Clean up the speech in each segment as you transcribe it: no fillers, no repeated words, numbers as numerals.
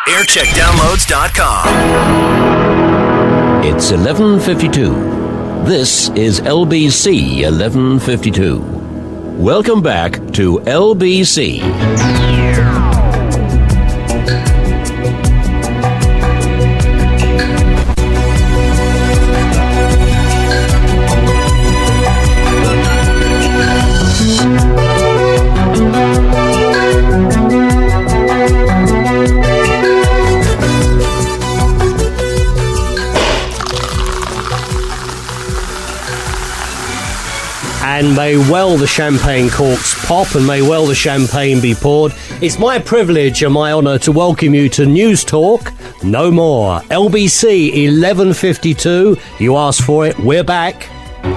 Aircheckdownloads.com. It's 11:52. This is LBC 1152. Welcome back to LBC. And may well the champagne corks pop and may well the champagne be poured. It's my privilege and my honour to welcome you to News Talk No More. LBC 1152. You asked for it. We're back.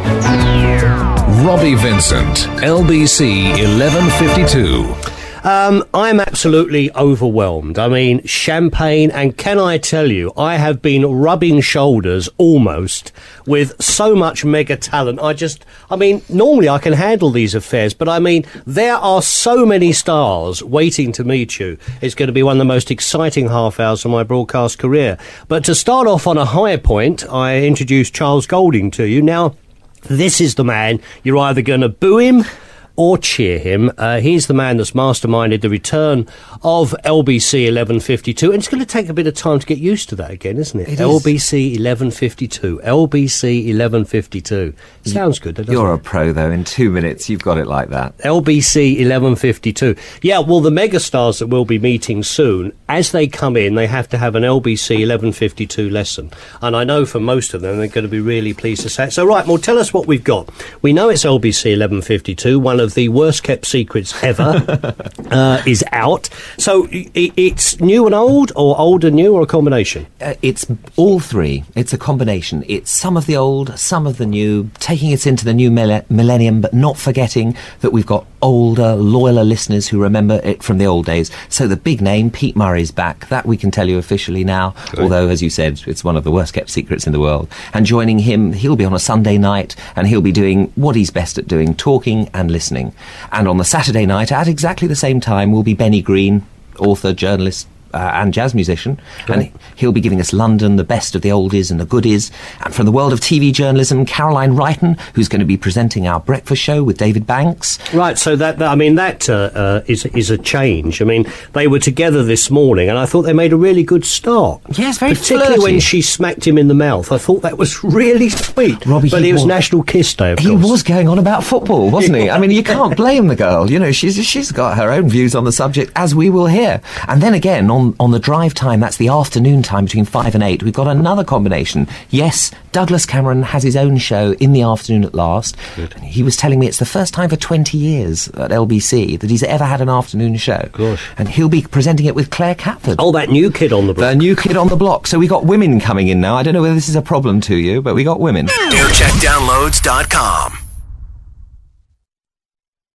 Robbie Vincent, LBC 1152. I'm absolutely overwhelmed. I mean, champagne, and can I tell you, I have been rubbing shoulders almost with so much mega talent. Normally I can handle these affairs, but I mean, there are so many stars waiting to meet you. It's going to be one of the most exciting half hours of my broadcast career. But to start off on a high point, I introduced Charles Golding to you. Now, this is the man. You're either going to boo him or cheer him. He's the man that's masterminded the return of LBC 1152, and it's going to take a bit of time to get used to that again, isn't it? LBC 1152. LBC 1152. Sounds good, doesn't it? You're a pro, though. In 2 minutes, you've got it like that. LBC 1152. Yeah, well, the megastars that we'll be meeting soon, as they come in, they have to have an LBC 1152 lesson. And I know for most of them, they're going to be really pleased to say it. So, right, well, tell us what we've got. We know it's LBC 1152, one of the worst kept secrets ever, is out. So it's new and old, or old and new, or a combination? It's all three. It's a combination. It's some of the old, some of the new, taking us into the new millennium, but not forgetting that we've got older, loyaler listeners who remember it from the old days. So the big name, Pete Murray's back. That we can tell you officially now, although, as you said, it's one of the worst kept secrets in the world. And joining him, he'll be on a Sunday night, and he'll be doing what he's best at doing, talking and listening. And on the Saturday night, at exactly the same time, will be Benny Green, author, journalist, and jazz musician. And he'll be giving us London, the best of the oldies and the goodies. And from the world of TV journalism, Caroline Wrighton, who's going to be presenting our breakfast show with David Banks. Right, so that is a change. I mean, they were together this morning, and I thought they made a really good start. Yes, very particularly flirty. When she smacked him in the mouth. I thought that was really sweet. Robbie, but it was National Kiss Day, of course. He was going on about football, wasn't he? I mean, you can't blame the girl. You know, she's got her own views on the subject, as we will hear. And then again, on the drive time, that's the afternoon time between 5 and 8, we've got another combination. Yes, Douglas Cameron has his own show in the afternoon at last. Good. And he was telling me it's the first time for 20 years at LBC that he's ever had an afternoon show. Gosh. And he'll be presenting it with Claire Catford. Oh, that new kid on the block. The new kid on the block. So we got women coming in now. I don't know whether this is a problem to you, but we got women. Aircheckdownloads.com.